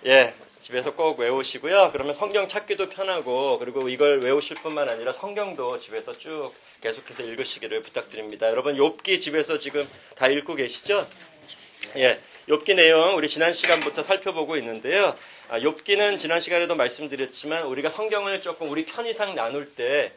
예, 집에서 꼭 외우시고요. 그러면 성경 찾기도 편하고, 그리고 이걸 외우실 뿐만 아니라 성경도 집에서 쭉 계속해서 읽으시기를 부탁드립니다. 여러분, 욥기 집에서 지금 다 읽고 계시죠? 예, 욥기 내용 우리 지난 시간부터 살펴보고 있는데요. 욥기는 지난 시간에도 말씀드렸지만 우리가 성경을 조금 우리 편의상 나눌 때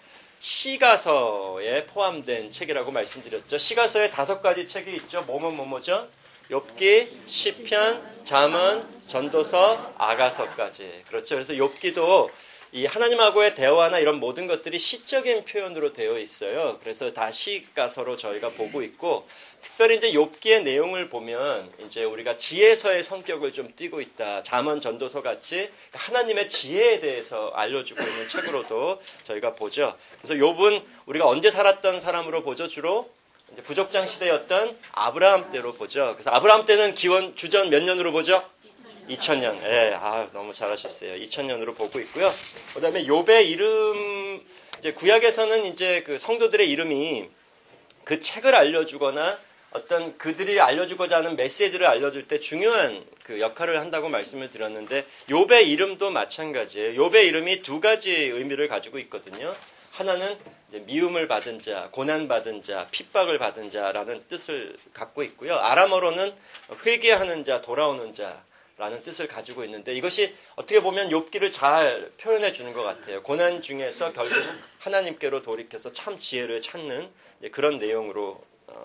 시가서에 포함된 책이라고 말씀드렸죠. 시가서에 5가지 책이 있죠. 뭐죠? 욥기, 시편, 잠언, 전도서, 아가서까지. 그렇죠. 그래서 욥기도 이 하나님하고의 대화나 이런 모든 것들이 시적인 표현으로 되어 있어요. 그래서 다 시가서로 저희가 보고 있고, 특별히 이제 욥기의 내용을 보면 이제 우리가 지혜서의 성격을 좀 띠고 있다. 잠언, 전도서 같이 하나님의 지혜에 대해서 알려주고 있는 책으로도 저희가 보죠. 그래서 욥은 우리가 언제 살았던 사람으로 보죠? 주로 이제 부족장 시대였던 아브라함 때로 보죠. 그래서 아브라함 때는 기원 주전 몇 년으로 보죠? 2000년. 예, 너무 잘하셨어요. 2000년으로 보고 있고요. 그 다음에 욥의 이름, 이제 구약에서는 이제 그 성도들의 이름이 그 책을 알려주거나 어떤 그들이 알려주고자 하는 메시지를 알려줄 때 중요한 그 역할을 한다고 말씀을 드렸는데, 욥의 이름도 마찬가지예요. 욥의 이름이 2가지 의미를 가지고 있거든요. 하나는 이제 미움을 받은 자, 고난받은 자, 핍박을 받은 자라는 뜻을 갖고 있고요. 아람어로는 회개하는 자, 돌아오는 자, 라는 뜻을 가지고 있는데, 이것이 어떻게 보면 욥기를 잘 표현해 주는 것 같아요. 고난 중에서 결국 하나님께로 돌이켜서 참 지혜를 찾는 그런 내용으로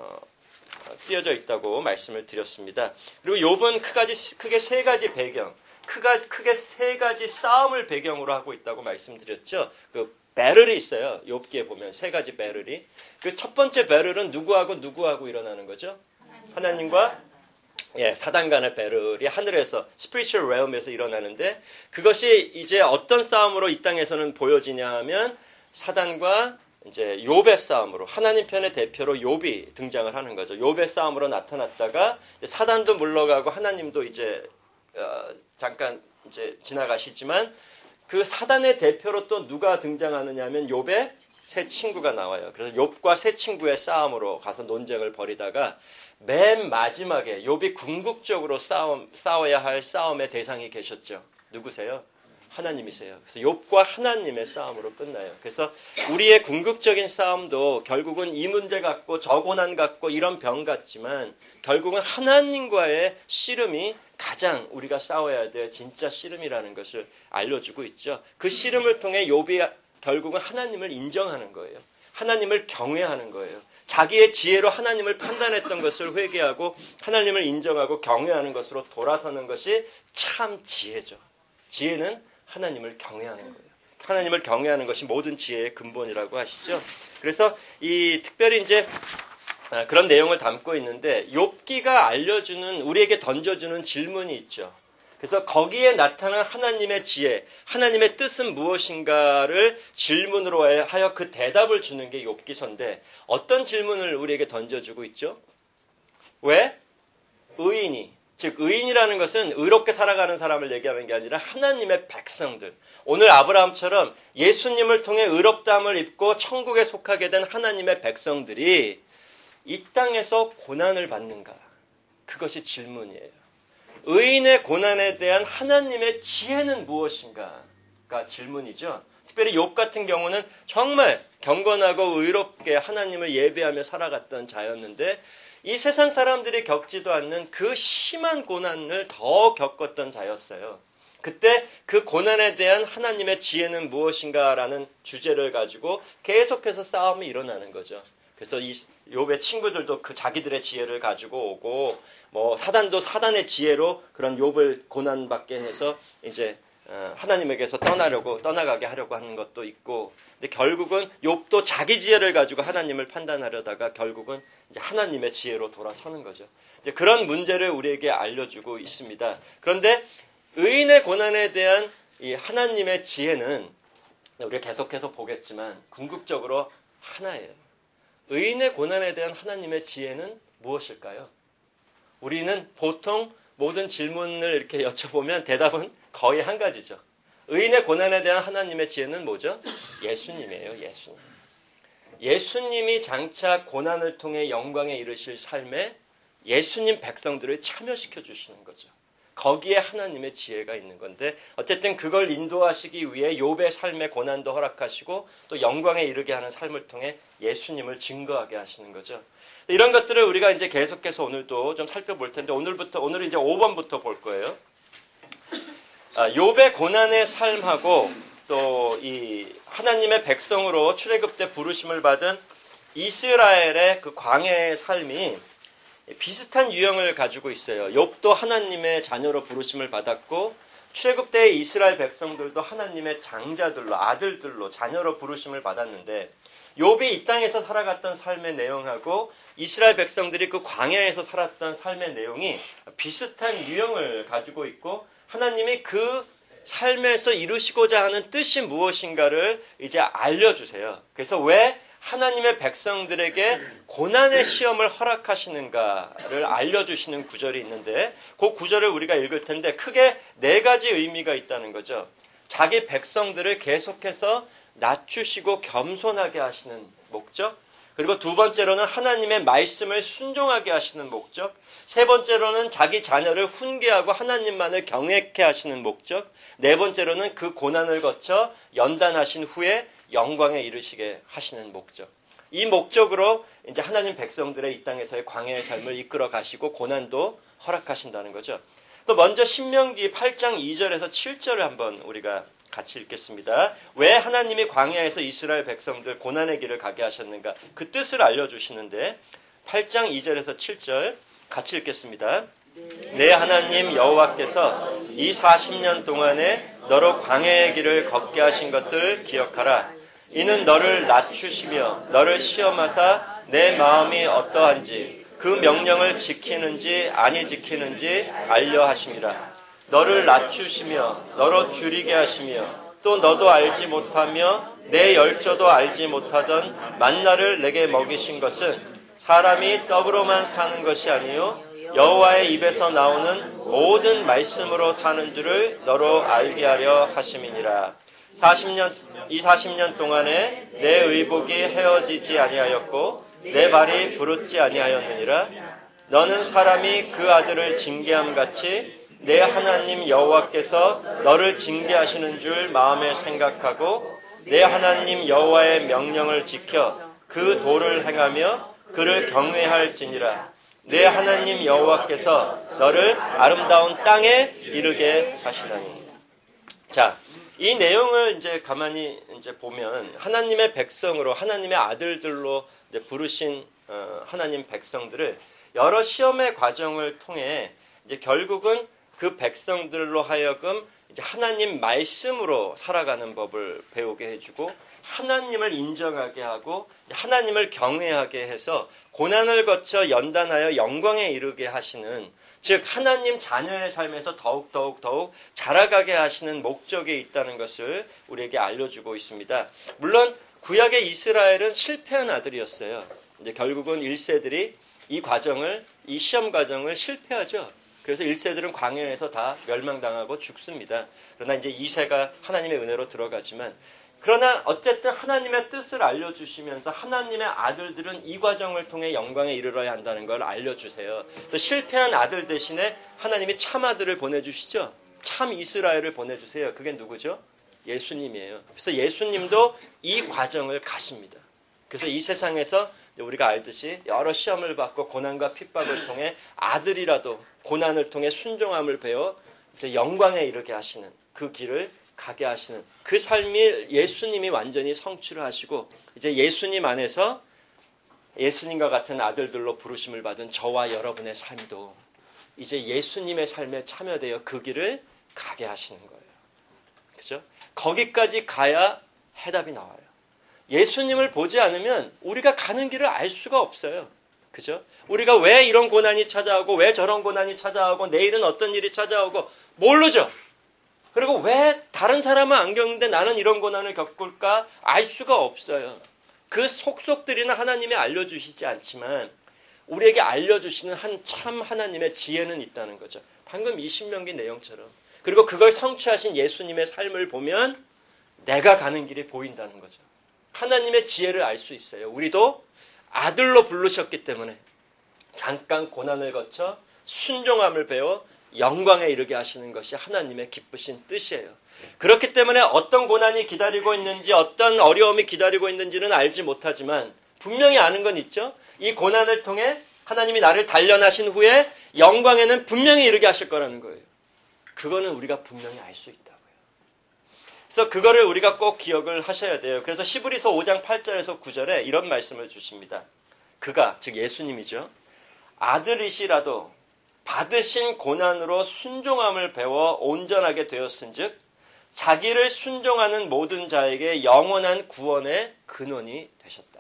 쓰여져 있다고 말씀을 드렸습니다. 그리고 욥은 크게 3가지 배경, 크게 3가지 싸움을 배경으로 하고 있다고 말씀드렸죠. 그 배럴이 있어요. 욥기에 보면 3가지 배럴이. 그 첫 번째 배럴은 누구하고 일어나는 거죠? 하나님과 사단 간의 배럴이 하늘에서 spiritual realm에서 일어나는데, 그것이 이제 어떤 싸움으로 이 땅에서는 보여지냐 하면 사단과 이제 욥의 싸움으로, 하나님 편의 대표로 욥이 등장을 하는 거죠. 욥의 싸움으로 나타났다가 사단도 물러가고 하나님도 이제 잠깐 이제 지나가시지만, 그 사단의 대표로 또 누가 등장하느냐 하면 욥의 3 친구가 나와요. 그래서 욥과 3 친구의 싸움으로 가서 논쟁을 벌이다가 맨 마지막에 욥이 궁극적으로 싸워야 할 싸움의 대상이 계셨죠. 누구세요? 하나님이세요. 그래서 욥과 하나님의 싸움으로 끝나요. 그래서 우리의 궁극적인 싸움도 결국은 이 문제 같고 저 고난 같고 이런 병 같지만, 결국은 하나님과의 씨름이 가장 우리가 싸워야 될 진짜 씨름이라는 것을 알려주고 있죠. 그 씨름을 통해 욥이 결국은 하나님을 인정하는 거예요. 하나님을 경외하는 거예요. 자기의 지혜로 하나님을 판단했던 것을 회개하고 하나님을 인정하고 경외하는 것으로 돌아서는 것이 참 지혜죠. 지혜는 하나님을 경외하는 거예요. 하나님을 경외하는 것이 모든 지혜의 근본이라고 하시죠. 그래서 특별히 이제 그런 내용을 담고 있는데, 욥기가 알려주는, 우리에게 던져주는 질문이 있죠. 그래서 거기에 나타난 하나님의 지혜, 하나님의 뜻은 무엇인가를 질문으로 하여 그 대답을 주는 게 욥기서인데, 어떤 질문을 우리에게 던져주고 있죠? 왜? 의인이, 즉 의인이라는 것은 의롭게 살아가는 사람을 얘기하는 게 아니라 하나님의 백성들, 오늘 아브라함처럼 예수님을 통해 의롭다함을 입고 천국에 속하게 된 하나님의 백성들이 이 땅에서 고난을 받는가? 그것이 질문이에요. 의인의 고난에 대한 하나님의 지혜는 무엇인가가 질문이죠. 특별히 욥 같은 경우는 정말 경건하고 의롭게 하나님을 예배하며 살아갔던 자였는데, 이 세상 사람들이 겪지도 않는 그 심한 고난을 더 겪었던 자였어요. 그때 그 고난에 대한 하나님의 지혜는 무엇인가라는 주제를 가지고 계속해서 싸움이 일어나는 거죠. 그래서 이 욥의 친구들도 그 자기들의 지혜를 가지고 오고, 사단도 사단의 지혜로 그런 욥을 고난받게 해서 이제 하나님에게서 떠나가게 하려고 하는 것도 있고, 근데 결국은 욥도 자기 지혜를 가지고 하나님을 판단하려다가 결국은 이제 하나님의 지혜로 돌아서는 거죠. 이제 그런 문제를 우리에게 알려주고 있습니다. 그런데 의인의 고난에 대한 이 하나님의 지혜는 우리가 계속해서 보겠지만 궁극적으로 하나예요. 의인의 고난에 대한 하나님의 지혜는 무엇일까요? 우리는 보통 모든 질문을 이렇게 여쭤보면 대답은 거의 한 가지죠. 의인의 고난에 대한 하나님의 지혜는 뭐죠? 예수님이에요. 예수님. 예수님이 장차 고난을 통해 영광에 이르실 삶에 예수님 백성들을 참여시켜 주시는 거죠. 거기에 하나님의 지혜가 있는 건데 어쨌든 그걸 인도하시기 위해 욥의 삶의 고난도 허락하시고 또 영광에 이르게 하는 삶을 통해 예수님을 증거하게 하시는 거죠. 이런 것들을 우리가 이제 계속해서 오늘도 좀 살펴볼 텐데 오늘은 이제 5번부터 볼 거예요. 욥의 고난의 삶하고 또 이 하나님의 백성으로 출애굽 때 부르심을 받은 이스라엘의 그 광야의 삶이 비슷한 유형을 가지고 있어요. 욥도 하나님의 자녀로 부르심을 받았고 출애굽 때의 이스라엘 백성들도 하나님의 장자들로 아들들로 자녀로 부르심을 받았는데 욥이 이 땅에서 살아갔던 삶의 내용하고 이스라엘 백성들이 그 광야에서 살았던 삶의 내용이 비슷한 유형을 가지고 있고 하나님이 그 삶에서 이루시고자 하는 뜻이 무엇인가를 이제 알려주세요. 그래서 왜 하나님의 백성들에게 고난의 시험을 허락하시는가를 알려주시는 구절이 있는데 그 구절을 우리가 읽을 텐데 크게 4가지 의미가 있다는 거죠. 자기 백성들을 계속해서 낮추시고 겸손하게 하시는 목적, 그리고 2번째로는 하나님의 말씀을 순종하게 하시는 목적, 3번째로는 자기 자녀를 훈계하고 하나님만을 경외케 하시는 목적, 4번째로는 그 고난을 거쳐 연단하신 후에 영광에 이르시게 하시는 목적. 이 목적으로 이제 하나님 백성들의 이 땅에서의 광야의 삶을 이끌어 가시고 고난도 허락하신다는 거죠. 또 먼저 신명기 8장 2절에서 7절을 한번 우리가 같이 읽겠습니다. 왜 하나님이 광야에서 이스라엘 백성들 고난의 길을 가게 하셨는가? 그 뜻을 알려주시는데 8장 2절에서 7절 같이 읽겠습니다. 내 하나님 여호와께서 이 40년 동안에 너로 광야의 길을 걷게 하신 것을 기억하라. 이는 너를 낮추시며 너를 시험하사 내 마음이 어떠한지 그 명령을 지키는지 아니 지키는지 알려 하심이라. 너를 낮추시며 너로 줄이게 하시며 또 너도 알지 못하며 내 열조도 알지 못하던 만나를 내게 먹이신 것은 사람이 떡으로만 사는 것이 아니요 여호와의 입에서 나오는 모든 말씀으로 사는 줄을 너로 알게 하려 하심이니라. 40년 동안에 내 의복이 헤어지지 아니하였고 내 발이 부르지 아니하였느니라. 너는 사람이 그 아들을 징계함 같이 내 하나님 여호와께서 너를 징계하시는 줄 마음에 생각하고 내 하나님 여호와의 명령을 지켜 그 도를 행하며 그를 경외할지니라. 내 하나님 여호와께서 너를 아름다운 땅에 이르게 하시나니. 자, 이 내용을 이제 가만히 이제 보면 하나님의 백성으로 하나님의 아들들로 이제 부르신 하나님 백성들을 여러 시험의 과정을 통해 이제 결국은 그 백성들로 하여금 이제 하나님 말씀으로 살아가는 법을 배우게 해주고 하나님을 인정하게 하고 하나님을 경외하게 해서 고난을 거쳐 연단하여 영광에 이르게 하시는, 즉 하나님 자녀의 삶에서 더욱 자라가게 하시는 목적이 있다는 것을 우리에게 알려주고 있습니다. 물론 구약의 이스라엘은 실패한 아들이었어요. 이제 결국은 1세들이 이 시험 과정을 실패하죠. 그래서 1세들은 광야에서 다 멸망당하고 죽습니다. 그러나 이제 2세가 하나님의 은혜로 들어가지만, 그러나 어쨌든 하나님의 뜻을 알려주시면서 하나님의 아들들은 이 과정을 통해 영광에 이르러야 한다는 걸 알려주세요. 그래서 실패한 아들 대신에 하나님이 참 아들을 보내주시죠. 참 이스라엘을 보내주세요. 그게 누구죠? 예수님이에요. 그래서 예수님도 이 과정을 가십니다. 그래서 이 세상에서 우리가 알듯이 여러 시험을 받고 고난과 핍박을 통해 아들이라도 고난을 통해 순종함을 배워 이제 영광에 이르게 하시는 그 길을 가게 하시는 그 삶이 예수님이 완전히 성취를 하시고, 이제 예수님 안에서 예수님과 같은 아들들로 부르심을 받은 저와 여러분의 삶도 이제 예수님의 삶에 참여되어 그 길을 가게 하시는 거예요. 그죠? 거기까지 가야 해답이 나와요. 예수님을 보지 않으면 우리가 가는 길을 알 수가 없어요. 그죠? 우리가 왜 이런 고난이 찾아오고 왜 저런 고난이 찾아오고 내일은 어떤 일이 찾아오고 모르죠. 그리고 왜 다른 사람은 안 겪는데 나는 이런 고난을 겪을까 알 수가 없어요. 그 속속들이는 하나님이 알려주시지 않지만 우리에게 알려주시는 한 참 하나님의 지혜는 있다는 거죠. 방금 이 신명기 내용처럼. 그리고 그걸 성취하신 예수님의 삶을 보면 내가 가는 길이 보인다는 거죠. 하나님의 지혜를 알 수 있어요. 우리도 아들로 부르셨기 때문에 잠깐 고난을 거쳐 순종함을 배워 영광에 이르게 하시는 것이 하나님의 기쁘신 뜻이에요. 그렇기 때문에 어떤 고난이 기다리고 있는지 어떤 어려움이 기다리고 있는지는 알지 못하지만 분명히 아는 건 있죠. 이 고난을 통해 하나님이 나를 단련하신 후에 영광에는 분명히 이르게 하실 거라는 거예요. 그거는 우리가 분명히 알 수 있다고요. 그래서 그거를 우리가 꼭 기억을 하셔야 돼요. 그래서 히브리서 5장 8절에서 9절에 이런 말씀을 주십니다. 그가, 즉 예수님이죠. 아들이시라도 받으신 고난으로 순종함을 배워 온전하게 되었은즉 자기를 순종하는 모든 자에게 영원한 구원의 근원이 되셨다.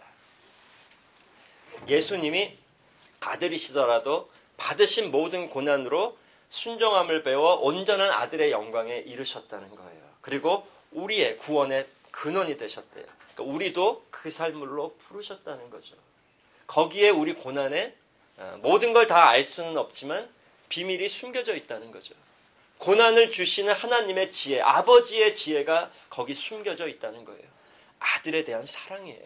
예수님이 아들이시더라도 받으신 모든 고난으로 순종함을 배워 온전한 아들의 영광에 이르셨다는 거예요. 그리고 우리의 구원의 근원이 되셨대요. 그러니까 우리도 그 삶으로 부르셨다는 거죠. 거기에 우리 고난에 모든 걸 다 알 수는 없지만 비밀이 숨겨져 있다는 거죠. 고난을 주시는 하나님의 지혜, 아버지의 지혜가 거기 숨겨져 있다는 거예요. 아들에 대한 사랑이에요.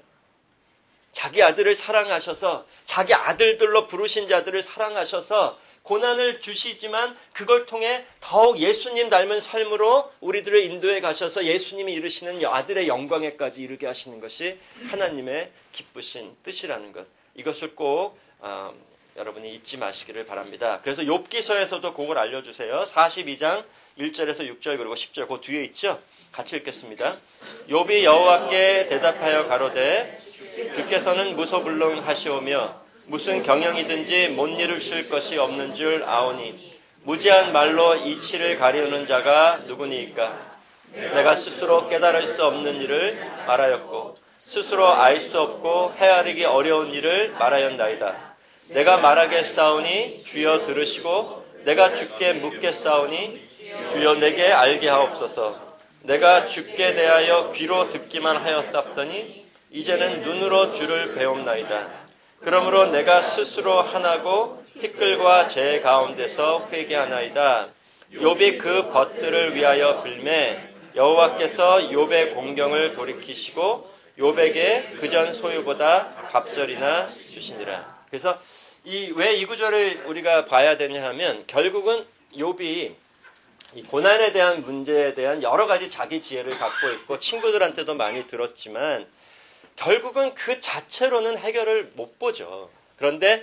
자기 아들을 사랑하셔서 자기 아들들로 부르신 자들을 사랑하셔서 고난을 주시지만 그걸 통해 더욱 예수님 닮은 삶으로 우리들을 인도해 가셔서 예수님이 이루시는 아들의 영광에까지 이르게 하시는 것이 하나님의 기쁘신 뜻이라는 것. 이것을 꼭 여러분이 잊지 마시기를 바랍니다. 그래서 욥기서에서도 그걸 알려주세요. 42장 1절에서 6절 그리고 10절 그 뒤에 있죠. 같이 읽겠습니다. 욥이 여호와께 대답하여 가로되 주께서는 무소불능하시오며 무슨 경영이든지 못 이루실 것이 없는 줄 아오니 무지한 말로 이치를 가리우는 자가 누구니이까. 내가 스스로 깨달을 수 없는 일을 말하였고 스스로 알 수 없고 헤아리기 어려운 일을 말하였나이다. 내가 말하겠사오니 주여 들으시고 내가 주께 묻겠사오니 주여 내게 알게 하옵소서. 내가 주께 대하여 귀로 듣기만 하였사오니 이제는 눈으로 주를 배움나이다. 그러므로 내가 스스로 하나고 티끌과 재 가운데서 회개하나이다. 욥이 그 벗들을 위하여 빌매 여호와께서 욥의 공경을 돌이키시고 욥에게 그전 소유보다 갑절이나 주시니라. 그래서 왜 이 구절을 우리가 봐야 되냐 하면 결국은 욥이 이 고난에 대한 문제에 대한 여러 가지 자기 지혜를 갖고 있고 친구들한테도 많이 들었지만 결국은 그 자체로는 해결을 못 보죠. 그런데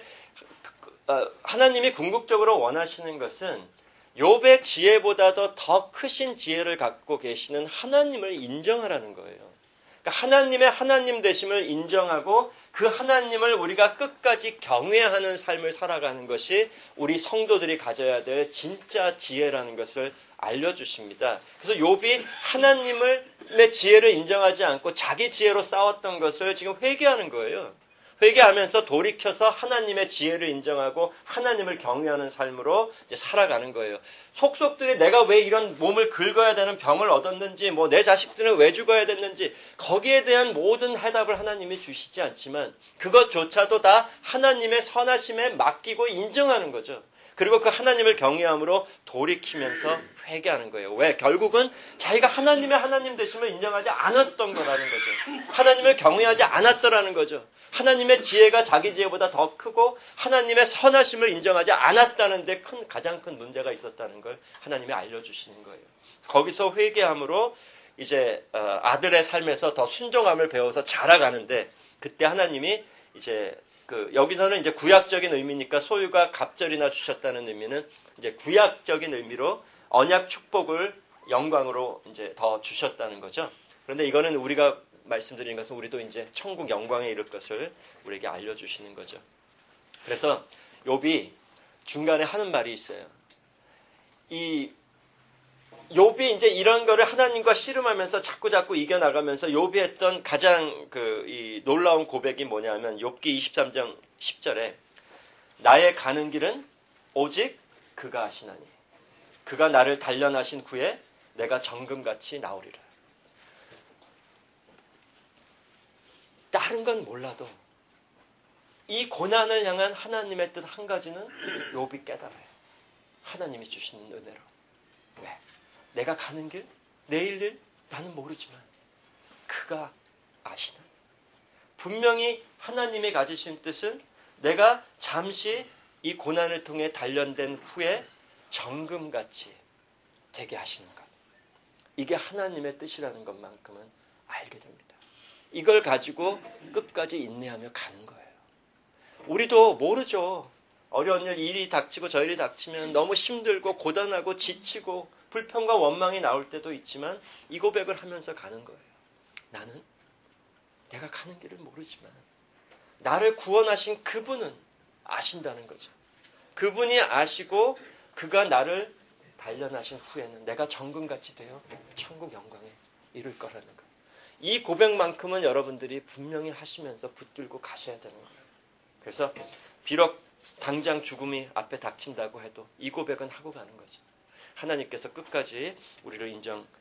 하나님이 궁극적으로 원하시는 것은 욥의 지혜보다도 더 크신 지혜를 갖고 계시는 하나님을 인정하라는 거예요. 그러니까 하나님의 하나님 되심을 인정하고 그 하나님을 우리가 끝까지 경외하는 삶을 살아가는 것이 우리 성도들이 가져야 될 진짜 지혜라는 것을 알려주십니다. 그래서 욥이 하나님의 지혜를 인정하지 않고 자기 지혜로 싸웠던 것을 지금 회개하는 거예요. 회개하면서 돌이켜서 하나님의 지혜를 인정하고 하나님을 경외하는 삶으로 이제 살아가는 거예요. 속속들이 내가 왜 이런 몸을 긁어야 되는 병을 얻었는지, 내 자식들은 왜 죽어야 됐는지 거기에 대한 모든 해답을 하나님이 주시지 않지만 그것조차도 다 하나님의 선하심에 맡기고 인정하는 거죠. 그리고 그 하나님을 경외함으로 돌이키면서 회개하는 거예요. 왜? 결국은 자기가 하나님의 하나님 되심을 인정하지 않았던 거라는 거죠. 하나님을 경외하지 않았더라는 거죠. 하나님의 지혜가 자기 지혜보다 더 크고 하나님의 선하심을 인정하지 않았다는 데 가장 큰 문제가 있었다는 걸 하나님이 알려주시는 거예요. 거기서 회개함으로 이제 아들의 삶에서 더 순종함을 배워서 자라가는데 그때 하나님이 이제 여기서는 이제 구약적인 의미니까 소유가 갑절이나 주셨다는 의미는 이제 구약적인 의미로 언약 축복을 영광으로 이제 더 주셨다는 거죠. 그런데 이거는 우리가 말씀드리는 것은 우리도 이제 천국 영광에 이를 것을 우리에게 알려주시는 거죠. 그래서 욥이 중간에 하는 말이 있어요. 이 욥이 이제 이런 거를 하나님과 씨름하면서 자꾸 이겨나가면서 욥이 했던 가장 이 놀라운 고백이 뭐냐면 욥기 23장 10절에 나의 가는 길은 오직 그가 하시나니 그가 나를 단련하신 후에 내가 정금같이 나오리라. 다른 건 몰라도 이 고난을 향한 하나님의 뜻 한 가지는 욥이 깨달아요. 하나님이 주시는 은혜로. 왜? 내가 가는 길, 내일 일 나는 모르지만 그가 아시나. 분명히 하나님이 가지신 뜻은 내가 잠시 이 고난을 통해 단련된 후에 정금같이 되게 하시는 것. 이게 하나님의 뜻이라는 것만큼은 알게 됩니다. 이걸 가지고 끝까지 인내하며 가는 거예요. 우리도 모르죠. 어려운 일이 닥치고 저 일이 닥치면 너무 힘들고 고단하고 지치고 불평과 원망이 나올 때도 있지만 이 고백을 하면서 가는 거예요. 나는 내가 가는 길을 모르지만 나를 구원하신 그분은 아신다는 거죠. 그분이 아시고 그가 나를 단련하신 후에는 내가 정금같이 되어 천국 영광에 이룰 거라는 것. 이 고백만큼은 여러분들이 분명히 하시면서 붙들고 가셔야 되는 거예요. 그래서 비록 당장 죽음이 앞에 닥친다고 해도 이 고백은 하고 가는 거죠. 하나님께서 끝까지 우리를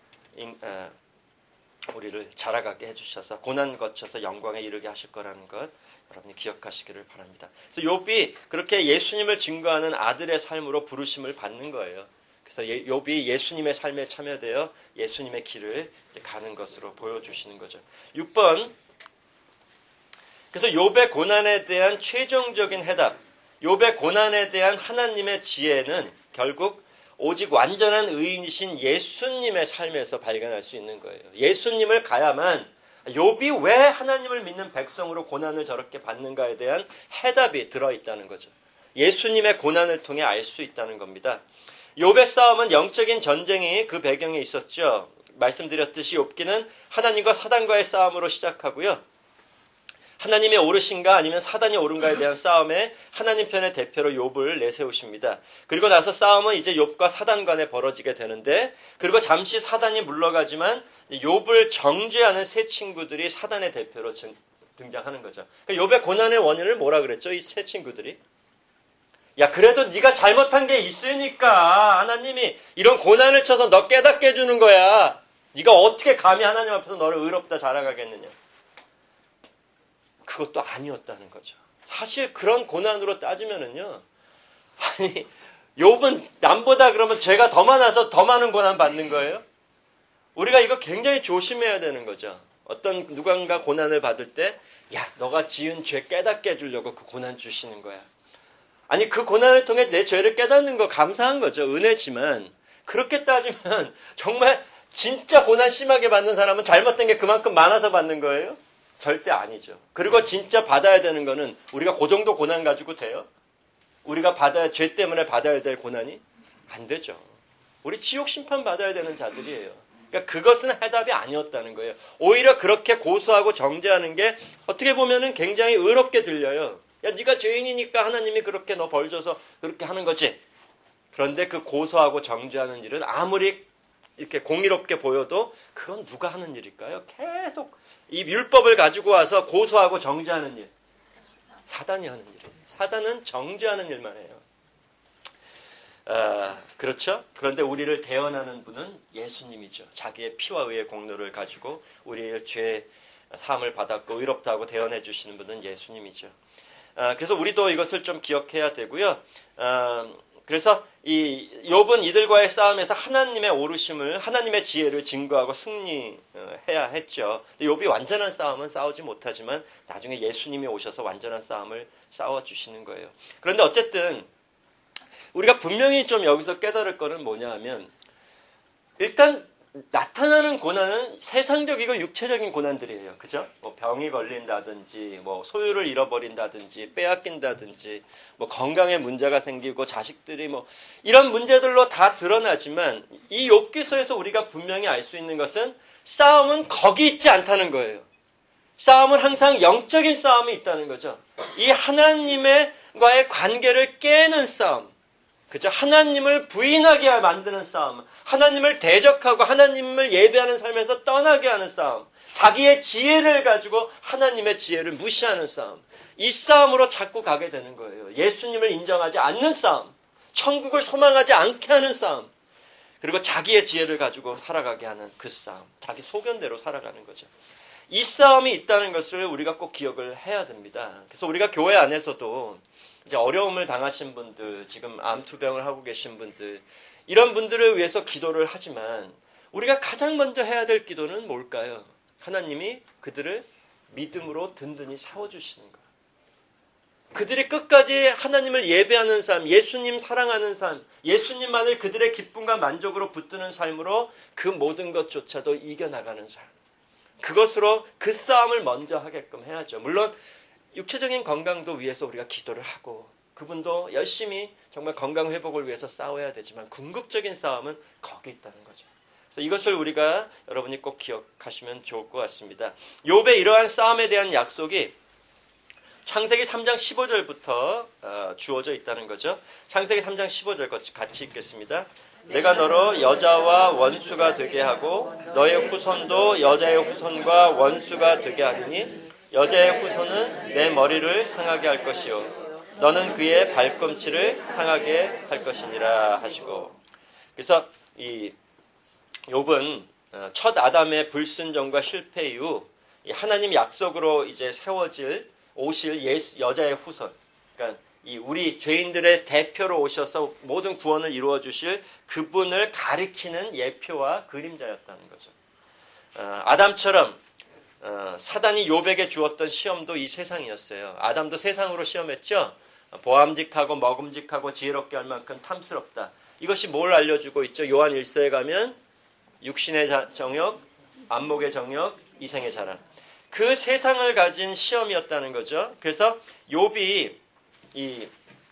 우리를 자라가게 해주셔서 고난 거쳐서 영광에 이르게 하실 거라는 것 여러분이 기억하시기를 바랍니다. 그래서 욥이 그렇게 예수님을 증거하는 아들의 삶으로 부르심을 받는 거예요. 그래서 욥이 예수님의 삶에 참여되어 예수님의 길을 가는 것으로 보여주시는 거죠. 6번. 그래서 욥의 고난에 대한 최종적인 해답, 욥의 고난에 대한 하나님의 지혜는 결국 오직 완전한 의인이신 예수님의 삶에서 발견할 수 있는 거예요. 예수님을 가야만 욥이 왜 하나님을 믿는 백성으로 고난을 저렇게 받는가에 대한 해답이 들어있다는 거죠. 예수님의 고난을 통해 알 수 있다는 겁니다. 욥의 싸움은 영적인 전쟁이 그 배경에 있었죠. 말씀드렸듯이 욥기는 하나님과 사단과의 싸움으로 시작하고요. 하나님이 옳으신가 아니면 사단이 옳은가에 대한 싸움에 하나님 편의 대표로 욥을 내세우십니다. 그리고 나서 싸움은 이제 욥과 사단 간에 벌어지게 되는데, 그리고 잠시 사단이 물러가지만 욥을 정죄하는 세 친구들이 사단의 대표로 등장하는 거죠. 욥의 고난의 원인을 뭐라 그랬죠? 이 세 친구들이. 야, 그래도 네가 잘못한 게 있으니까 하나님이 이런 고난을 쳐서 너 깨닫게 해주는 거야. 네가 어떻게 감히 하나님 앞에서 너를 의롭다 자라가겠느냐. 그것도 아니었다는 거죠. 사실 그런 고난으로 따지면은요, 아니, 욥은 남보다 그러면 죄가 더 많아서 더 많은 고난 받는 거예요? 우리가 이거 굉장히 조심해야 되는 거죠. 어떤 누군가 고난을 받을 때, 야, 너가 지은 죄 깨닫게 해주려고 그 고난 주시는 거야. 아니, 그 고난을 통해 내 죄를 깨닫는 거 감사한 거죠. 은혜지만, 그렇게 따지면 정말 진짜 고난 심하게 받는 사람은 잘못된 게 그만큼 많아서 받는 거예요? 절대 아니죠. 그리고 진짜 받아야 되는 거는 우리가 그 정도 고난 가지고 돼요? 우리가 죄 때문에 받아야 될 고난이? 안 되죠. 우리 지옥 심판 받아야 되는 자들이에요. 그러니까 그것은 해답이 아니었다는 거예요. 오히려 그렇게 고소하고 정죄하는 게 어떻게 보면은 굉장히 의롭게 들려요. 야, 네가 죄인이니까 하나님이 그렇게 너 벌 줘서 그렇게 하는 거지. 그런데 그 고소하고 정죄하는 일은 아무리 이렇게 공의롭게 보여도 그건 누가 하는 일일까요? 계속 이 율법을 가지고 와서 고소하고 정죄하는 일. 사단이 하는 일이에요. 사단은 정죄하는 일만 해요. 그렇죠? 그런데 우리를 대언하는 분은 예수님이죠. 자기의 피와 의의 공로를 가지고 우리의 죄 사함을 받았고 의롭다고 대언해 주시는 분은 예수님이죠. 그래서 우리도 이것을 좀 기억해야 되고요. 그래서 이 욥은 이들과의 싸움에서 하나님의 오르심을, 하나님의 지혜를 증거하고 승리해야 했죠. 욥이 완전한 싸움은 싸우지 못하지만 나중에 예수님이 오셔서 완전한 싸움을 싸워주시는 거예요. 그런데 어쨌든 우리가 분명히 좀 여기서 깨달을 거는 뭐냐 하면, 일단 나타나는 고난은 세상적이고 육체적인 고난들이에요. 그죠? 뭐 병이 걸린다든지, 뭐 소유를 잃어버린다든지, 빼앗긴다든지, 뭐 건강에 문제가 생기고 자식들이 뭐 이런 문제들로 다 드러나지만, 이 욥기서에서 우리가 분명히 알 수 있는 것은 싸움은 거기 있지 않다는 거예요. 싸움은 항상 영적인 싸움이 있다는 거죠. 이 하나님과의 관계를 깨는 싸움. 그죠? 하나님을 부인하게 만드는 싸움. 하나님을 대적하고 하나님을 예배하는 삶에서 떠나게 하는 싸움. 자기의 지혜를 가지고 하나님의 지혜를 무시하는 싸움. 이 싸움으로 자꾸 가게 되는 거예요. 예수님을 인정하지 않는 싸움. 천국을 소망하지 않게 하는 싸움. 그리고 자기의 지혜를 가지고 살아가게 하는 그 싸움. 자기 소견대로 살아가는 거죠. 이 싸움이 있다는 것을 우리가 꼭 기억을 해야 됩니다. 그래서 우리가 교회 안에서도 이제 어려움을 당하신 분들, 지금 암투병을 하고 계신 분들, 이런 분들을 위해서 기도를 하지만 우리가 가장 먼저 해야 될 기도는 뭘까요? 하나님이 그들을 믿음으로 든든히 세워주시는 거예요. 그들이 끝까지 하나님을 예배하는 삶, 예수님 사랑하는 삶, 예수님만을 그들의 기쁨과 만족으로 붙드는 삶으로 그 모든 것조차도 이겨나가는 삶. 그것으로 그 싸움을 먼저 하게끔 해야죠. 물론 육체적인 건강도 위해서 우리가 기도를 하고 그분도 열심히 정말 건강 회복을 위해서 싸워야 되지만 궁극적인 싸움은 거기 있다는 거죠. 그래서 이것을 우리가 여러분이 꼭 기억하시면 좋을 것 같습니다. 욥의 이러한 싸움에 대한 약속이 창세기 3장 15절부터 주어져 있다는 거죠. 창세기 3장 15절 같이 읽겠습니다. 내가 너로 여자와 원수가 되게 하고 너의 후손도 여자의 후손과 원수가 되게 하리니 여자의 후손은 내 머리를 상하게 할 것이요 너는 그의 발꿈치를 상하게 할 것이니라 하시고. 그래서 이 욥은 첫 아담의 불순종과 실패 이후 하나님 약속으로 이제 세워질 오실 여자의 후손, 그러니까 이 우리 죄인들의 대표로 오셔서 모든 구원을 이루어 주실 그분을 가리키는 예표와 그림자였다는 거죠. 아담처럼 사단이 욥에게 주었던 시험도 이 세상이었어요. 아담도 세상으로 시험했죠. 보암직하고 먹음직하고 지혜롭게 할 만큼 탐스럽다. 이것이 뭘 알려주고 있죠? 요한 1서에 가면 육신의 정욕, 안목의 정욕, 이생의 자랑. 그 세상을 가진 시험이었다는 거죠. 그래서 욥이 이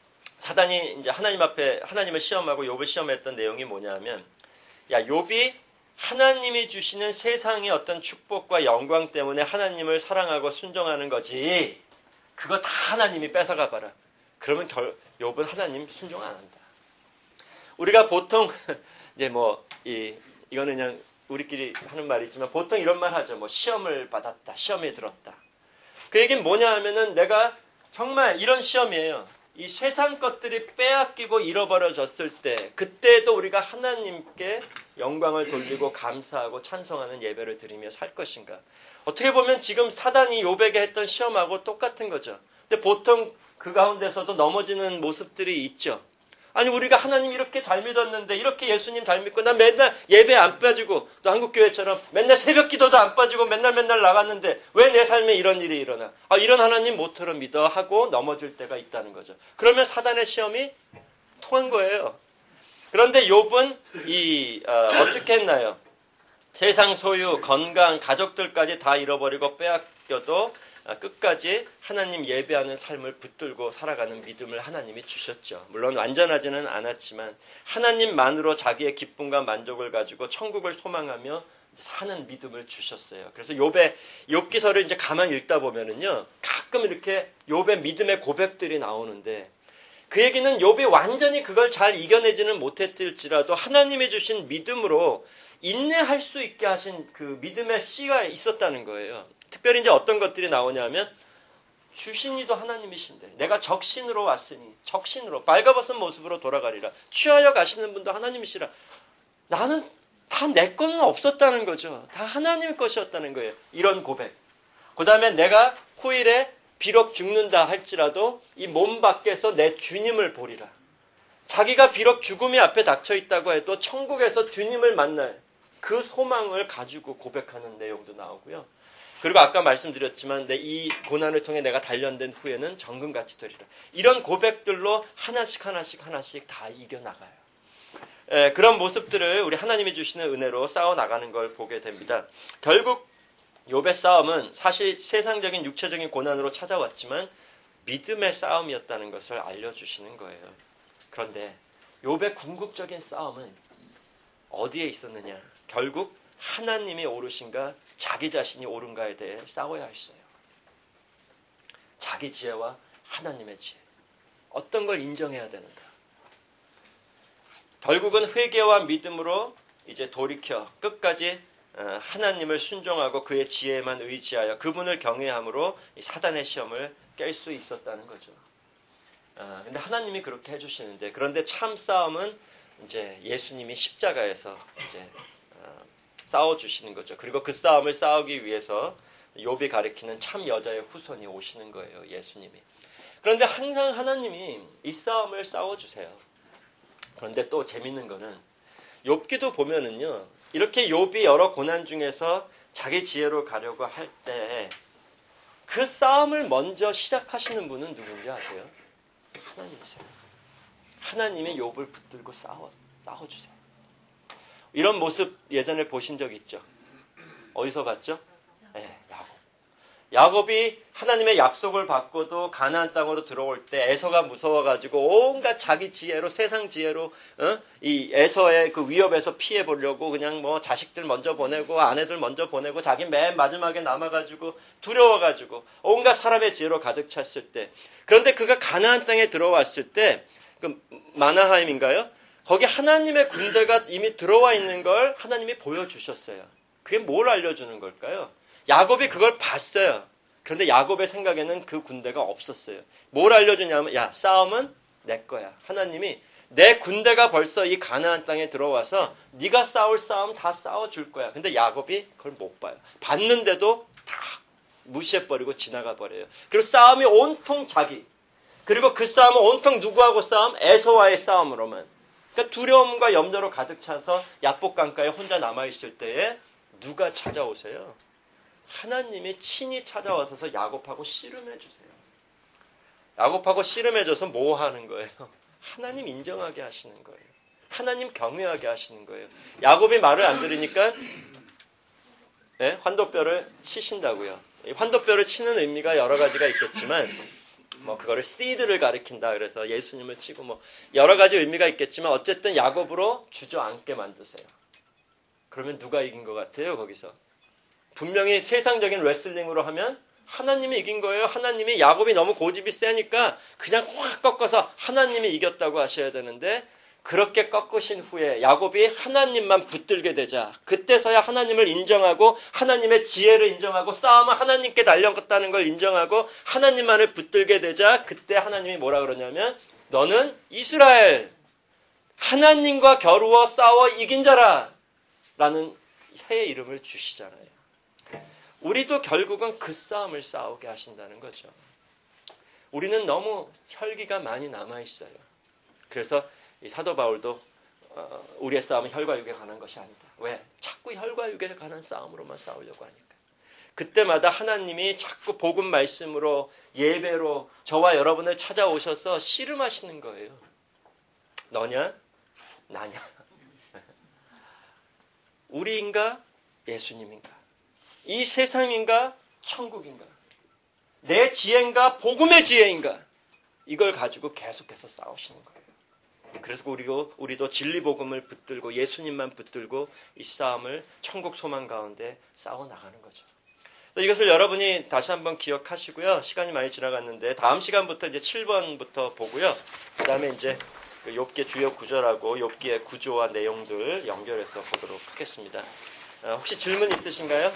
사단이 이제 하나님 앞에 하나님을 시험하고 욥을 시험했던 내용이 뭐냐면, 야 욥이 하나님이 주시는 세상의 어떤 축복과 영광 때문에 하나님을 사랑하고 순종하는 거지. 그거 다 하나님이 뺏어가 봐라. 그러면 욥은 하나님 순종 안 한다. 우리가 보통 이제 이거는 그냥 우리끼리 하는 말이지만 보통 이런 말 하죠. 시험을 받았다. 시험에 들었다. 그 얘기는 뭐냐 하면은 내가 정말 이런 시험이에요. 이 세상 것들이 빼앗기고 잃어버려졌을 때 그때도 우리가 하나님께 영광을 돌리고 감사하고 찬송하는 예배를 드리며 살 것인가. 어떻게 보면 지금 사단이 욥에게 했던 시험하고 똑같은 거죠. 근데 보통 그 가운데서도 넘어지는 모습들이 있죠. 아니 우리가 하나님 이렇게 잘 믿었는데 이렇게 예수님 잘 믿고 난 맨날 예배 안 빠지고 또 한국교회처럼 맨날 새벽 기도도 안 빠지고 맨날 나갔는데 왜 내 삶에 이런 일이 일어나? 이런 하나님 못처럼 믿어 하고 넘어질 때가 있다는 거죠. 그러면 사단의 시험이 통한 거예요. 그런데 욥은 어떻게 했나요? 세상 소유, 건강, 가족들까지 다 잃어버리고 빼앗겨도 끝까지 하나님 예배하는 삶을 붙들고 살아가는 믿음을 하나님이 주셨죠. 물론 완전하지는 않았지만 하나님만으로 자기의 기쁨과 만족을 가지고 천국을 소망하며 사는 믿음을 주셨어요. 그래서 욥기서를 이제 가만히 읽다 보면은요, 가끔 이렇게 욥의 믿음의 고백들이 나오는데 그 얘기는 욥이 완전히 그걸 잘 이겨내지는 못했을지라도 하나님이 주신 믿음으로 인내할 수 있게 하신 그 믿음의 씨가 있었다는 거예요. 특별히 이제 어떤 것들이 나오냐면 주신 이도 하나님이신데 내가 적신으로 왔으니 적신으로 빨가벗은 모습으로 돌아가리라. 취하여 가시는 분도 하나님이시라. 나는 다 내 거는 없었다는 거죠. 다 하나님의 것이었다는 거예요. 이런 고백. 그 다음에 내가 후일에 비록 죽는다 할지라도 이 몸 밖에서 내 주님을 보리라. 자기가 비록 죽음이 앞에 닥쳐 있다고 해도 천국에서 주님을 만날 그 소망을 가지고 고백하는 내용도 나오고요. 그리고 아까 말씀드렸지만 이 고난을 통해 내가 단련된 후에는 정금같이 되리라. 이런 고백들로 하나씩 다 이겨나가요. 그런 모습들을 우리 하나님이 주시는 은혜로 싸워나가는 걸 보게 됩니다. 결국 욥의 싸움은 사실 세상적인 육체적인 고난으로 찾아왔지만 믿음의 싸움이었다는 것을 알려주시는 거예요. 그런데 욥의 궁극적인 싸움은 어디에 있었느냐? 결국 하나님이 옳으신가 자기 자신이 옳은가에 대해 싸워야 했어요. 자기 지혜와 하나님의 지혜. 어떤 걸 인정해야 되는가? 결국은 회개와 믿음으로 이제 돌이켜 끝까지 하나님을 순종하고 그의 지혜에만 의지하여 그분을 경외함으로 사단의 시험을 깰 수 있었다는 거죠. 근데 하나님이 그렇게 해주시는데, 그런데 참 싸움은 이제 예수님이 십자가에서 이제 싸워주시는 거죠. 그리고 그 싸움을 싸우기 위해서 욥이 가리키는 참 여자의 후손이 오시는 거예요. 예수님이. 그런데 항상 하나님이 이 싸움을 싸워주세요. 그런데 또 재밌는 거는 욥기도 보면은요, 이렇게 욥이 여러 고난 중에서 자기 지혜로 가려고 할 때 그 싸움을 먼저 시작하시는 분은 누군지 아세요? 하나님이세요. 하나님이 욥을 붙들고 싸워주세요. 이런 모습 예전에 보신 적 있죠? 어디서 봤죠? 네, 야곱이 하나님의 약속을 받고도 가나안 땅으로 들어올 때 에서가 무서워가지고 온갖 자기 지혜로, 세상 지혜로 이 에서의 그 위협에서 피해 보려고 그냥 뭐 자식들 먼저 보내고 아내들 먼저 보내고 자기 맨 마지막에 남아가지고 두려워가지고 온갖 사람의 지혜로 가득 찼을 때, 그런데 그가 가나안 땅에 들어왔을 때 그 마나하임인가요? 거기 하나님의 군대가 이미 들어와 있는 걸 하나님이 보여주셨어요. 그게 뭘 알려주는 걸까요? 야곱이 그걸 봤어요. 그런데 야곱의 생각에는 그 군대가 없었어요. 뭘 알려주냐면, 야, 싸움은 내 거야. 하나님이 내 군대가 벌써 이 가나안 땅에 들어와서 네가 싸울 싸움 다 싸워줄 거야. 근데 야곱이 그걸 못 봐요. 봤는데도 다 무시해버리고 지나가 버려요. 그리고 싸움이 온통 자기. 그리고 그 싸움은 온통 누구하고 싸움? 에서와의 싸움으로만. 그러니까 두려움과 염려로 가득 차서 야복강가에 혼자 남아있을 때에 누가 찾아오세요? 하나님이 친히 찾아와서 야곱하고 씨름해 주세요. 야곱하고 씨름해 줘서 뭐 하는 거예요? 하나님 인정하게 하시는 거예요. 하나님 경외하게 하시는 거예요. 야곱이 말을 안 들으니까 네? 환도뼈를 치신다고요. 이 환도뼈를 치는 의미가 여러 가지가 있겠지만 뭐 그거를 씨드를 가리킨다 그래서 예수님을 치고 뭐 여러 가지 의미가 있겠지만 어쨌든 야곱으로 주저앉게 만드세요. 그러면 누가 이긴 것 같아요? 거기서 분명히 세상적인 레슬링으로 하면 하나님이 이긴 거예요. 하나님이 야곱이 너무 고집이 세니까 그냥 확 꺾어서 하나님이 이겼다고 하셔야 되는데, 그렇게 꺾으신 후에 야곱이 하나님만 붙들게 되자 그때서야 하나님을 인정하고 하나님의 지혜를 인정하고 싸움은 하나님께 달렸다는 걸 인정하고 하나님만을 붙들게 되자 그때 하나님이 뭐라 그러냐면 너는 이스라엘 하나님과 겨루어 싸워 이긴 자라 라는 새 이름을 주시잖아요. 우리도 결국은 그 싸움을 싸우게 하신다는 거죠. 우리는 너무 혈기가 많이 남아있어요. 그래서 이 사도 바울도 우리의 싸움은 혈과 육에 관한 것이 아니다. 왜? 자꾸 혈과 육에 관한 싸움으로만 싸우려고 하니까. 그때마다 하나님이 자꾸 복음 말씀으로 예배로 저와 여러분을 찾아오셔서 씨름하시는 거예요. 너냐? 나냐? 우리인가? 예수님인가? 이 세상인가? 천국인가? 내 지혜인가? 복음의 지혜인가? 이걸 가지고 계속해서 싸우시는 거예요. 그래서 우리도 진리복음을 붙들고 예수님만 붙들고 이 싸움을 천국 소망 가운데 싸워나가는 거죠. 이것을 여러분이 다시 한번 기억하시고요. 시간이 많이 지나갔는데 다음 시간부터 이제 7번부터 보고요. 그 다음에 이제 욥기의 주요 구절하고 욥기의 구조와 내용들 연결해서 보도록 하겠습니다. 혹시 질문 있으신가요?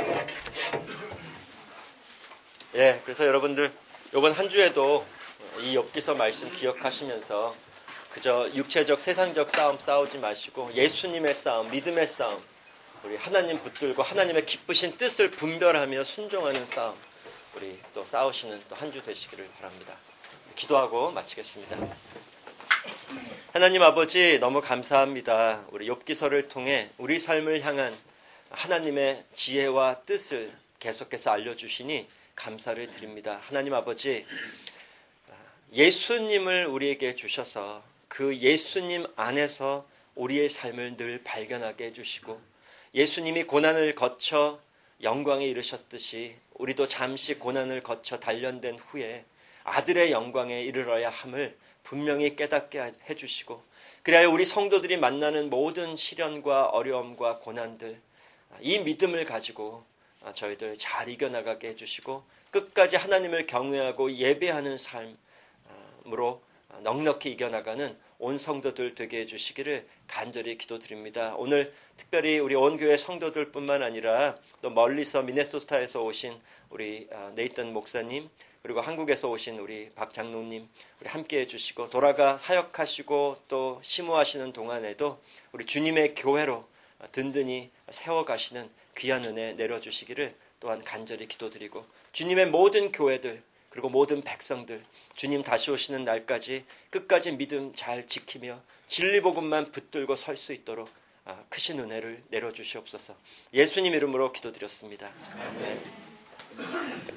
예, 그래서 여러분들 이번 한 주에도 이 욥기서 말씀 기억하시면서 그저 육체적 세상적 싸움 싸우지 마시고 예수님의 싸움, 믿음의 싸움, 우리 하나님 붙들고 하나님의 기쁘신 뜻을 분별하며 순종하는 싸움, 우리 또 싸우시는 또 한 주 되시기를 바랍니다. 기도하고 마치겠습니다. 하나님 아버지 너무 감사합니다. 우리 욥기서를 통해 우리 삶을 향한 하나님의 지혜와 뜻을 계속해서 알려주시니 감사를 드립니다. 하나님 아버지, 예수님을 우리에게 주셔서 그 예수님 안에서 우리의 삶을 늘 발견하게 해주시고 예수님이 고난을 거쳐 영광에 이르셨듯이 우리도 잠시 고난을 거쳐 단련된 후에 아들의 영광에 이르러야 함을 분명히 깨닫게 해주시고, 그래야 우리 성도들이 만나는 모든 시련과 어려움과 고난들 이 믿음을 가지고 저희들 잘 이겨나가게 해주시고 끝까지 하나님을 경외하고 예배하는 삶으로 넉넉히 이겨나가는 온 성도들 되게 해주시기를 간절히 기도드립니다. 오늘 특별히 우리 온 교회 성도들뿐만 아니라 또 멀리서 미네소타에서 오신 우리 네이턴 목사님, 그리고 한국에서 오신 우리 박 장로님 우리 함께 해주시고 돌아가 사역하시고 또 심호하시는 동안에도 우리 주님의 교회로 든든히 세워가시는 귀한 은혜 내려주시기를 또한 간절히 기도드리고 주님의 모든 교회들 그리고 모든 백성들 주님 다시 오시는 날까지 끝까지 믿음 잘 지키며 진리복음만 붙들고 설 수 있도록 크신 은혜를 내려주시옵소서. 예수님 이름으로 기도드렸습니다. 아멘.